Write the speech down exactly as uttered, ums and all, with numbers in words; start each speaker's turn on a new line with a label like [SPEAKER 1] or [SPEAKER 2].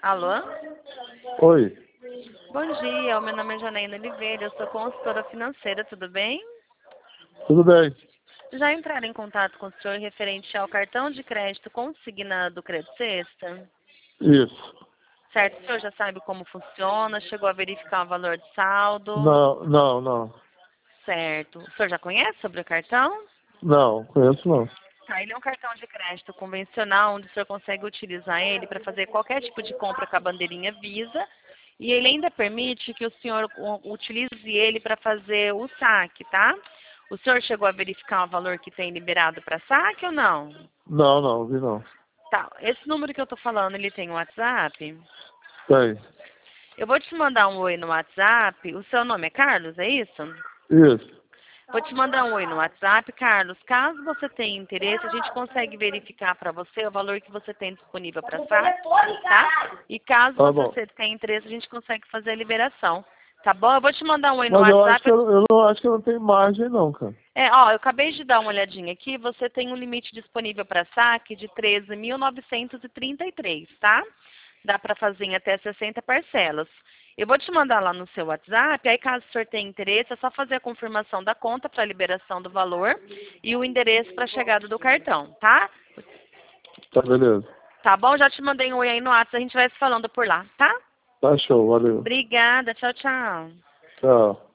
[SPEAKER 1] Alô?
[SPEAKER 2] Oi,
[SPEAKER 1] Bom dia, meu nome é Janaína Oliveira, eu sou consultora financeira, tudo bem?
[SPEAKER 2] tudo bem?
[SPEAKER 1] Já entraram em contato com o senhor referente ao cartão de crédito consignado Credit Sexta?
[SPEAKER 2] Isso.
[SPEAKER 1] Certo, o senhor já sabe como funciona, chegou a verificar o valor de saldo?
[SPEAKER 2] Não, não, não.
[SPEAKER 1] Certo. O senhor já conhece sobre o cartão?
[SPEAKER 2] Não, conheço não.
[SPEAKER 1] Tá, ele é um cartão de crédito convencional, onde o senhor consegue utilizar ele para fazer qualquer tipo de compra com a bandeirinha Visa. E ele ainda permite que o senhor u- utilize ele para fazer o saque, tá? O senhor chegou a verificar o valor que tem liberado para saque ou não?
[SPEAKER 2] Não, não, vi não.
[SPEAKER 1] Tá, esse número que eu tô falando, ele tem um WhatsApp?
[SPEAKER 2] Tem.
[SPEAKER 1] Eu vou te mandar um oi no WhatsApp. O seu nome é Carlos, é isso?
[SPEAKER 2] Isso.
[SPEAKER 1] Vou te mandar um oi no WhatsApp, Carlos. Caso você tenha interesse, a gente consegue verificar para você o valor que você tem disponível para saque, tá? E caso
[SPEAKER 2] Tá bom.
[SPEAKER 1] você tenha interesse, a gente consegue fazer a liberação. Tá bom? Eu vou te mandar um oi no
[SPEAKER 2] Mas eu acho que
[SPEAKER 1] WhatsApp.
[SPEAKER 2] eu, eu não acho que eu não tenho margem não, cara.
[SPEAKER 1] É, ó, eu acabei de dar uma olhadinha aqui. Você tem um limite disponível para saque de treze mil novecentos e trinta e três, tá? Dá para fazer em até sessenta parcelas. Eu vou te mandar lá no seu WhatsApp, aí caso o senhor tenha interesse, é só fazer a confirmação da conta para liberação do valor e o endereço para a chegada do cartão, tá?
[SPEAKER 2] Tá, beleza.
[SPEAKER 1] Tá bom? Já te mandei um oi aí no WhatsApp, a gente vai se falando por lá, tá?
[SPEAKER 2] Tá show, valeu.
[SPEAKER 1] Obrigada, tchau, tchau.
[SPEAKER 2] Tchau.